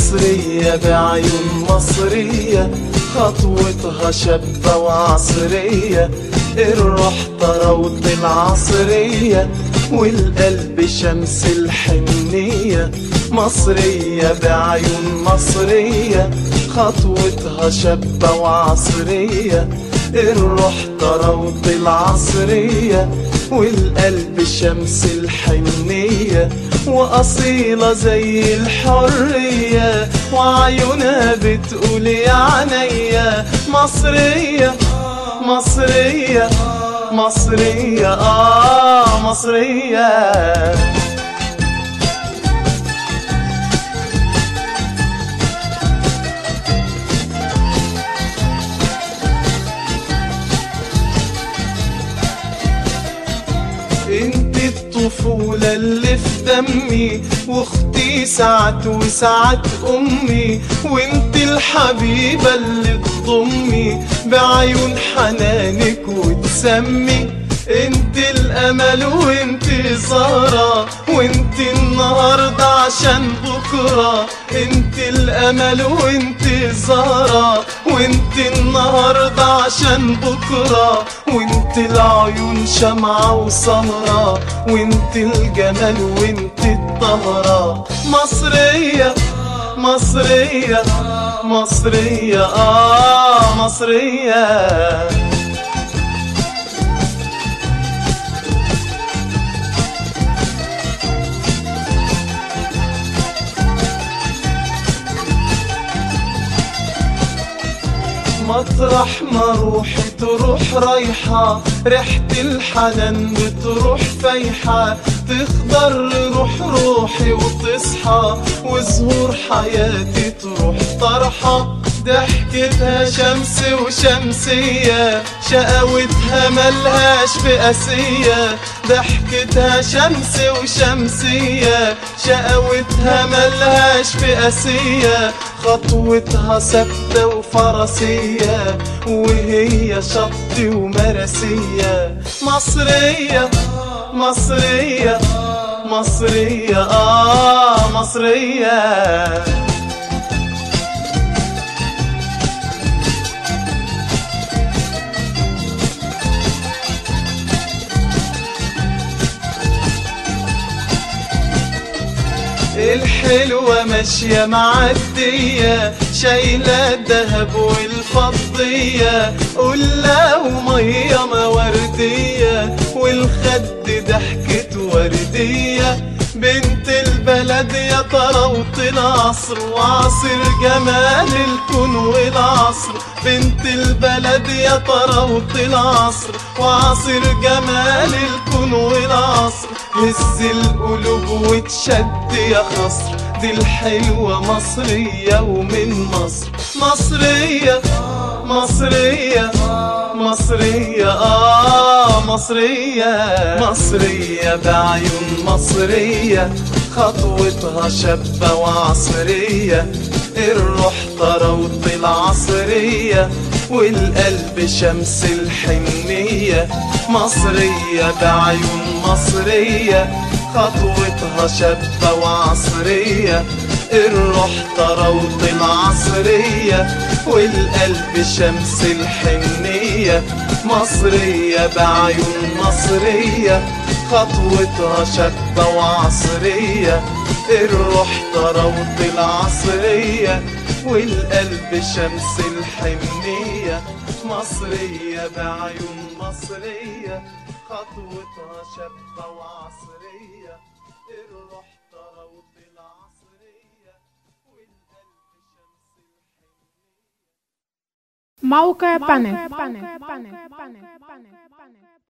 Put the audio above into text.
مصرية بعيون مصرية، خطوتها شابة وعصرية، الروح طراوة العصرية والقلب شمس الحنية. مصرية بعيون مصرية، خطوتها شابة وعصرية، الروح طراوة العصرية والقلب شمس الحنية. وأصيلة زي الحرية وعيونها بتقول يا عينيا مصرية مصرية مصرية مصرية. انت الطفولة اللي في دمي، واختي ساعات وساعات امي، وانت الحبيبة اللي تضمي بعيون حنانك وتسمي. انت الامل وانت زهرة، وانت النهاردة عشان بكرة. انت الامل وانت زهرة، وانت النهاردة عشان بكرة. وانت العيون شمعة وسمرة، وانت الجمال وانت الطهرة. مصرية مصرية مصرية مصرية. مطرح ما روحي تروح رايحة، ريحة الحنان بتروح فايحة، تخضر روح روحي وتصحى، وزهور حياتي تروح طرحة. ضحكتها شمس وشمسية، شقاوتها ملهاش بقاسية. ضحكتها شمس وشمسية، شقاوتها ملهاش بقاسية. خطوتها ثابتة وفرسية، وهي شط ومرسية. مصرية مصرية مصرية مصرية. الحلوة ماشية معدية، شايلة الدهب والفضية، قلة ومية موردية، والخد ضحكة وردية. بنت البلد يا طراوة العصر، وعصر جمال الكون والعصر. بنت البلد يا طراوة العصر، وعصر جمال الكون والعصر. هز القلوب وتشد يا خصر، دي الحلوة مصرية ومن مصر. مصرية مصرية مصرية مصرية. مصرية بعيون مصرية، خطوتها شابة وعصرية، الروح طراوة العصرية والقلب شمس الحنية. مصرية بعيون مصرية، خطوتها شابة وعصرية، الروح طراوة العصرية والقلب شمس الحنية. مصرية بعيون مصرية، خطوتها شابة وعصرية، الروح طراوة العصرية والقلب شمس الحنية. مصرية بعيون مصرية، خطوتها شابة وعصرية، الروح طراوة العصرية والقلب شمس الحنية. موقع بانك.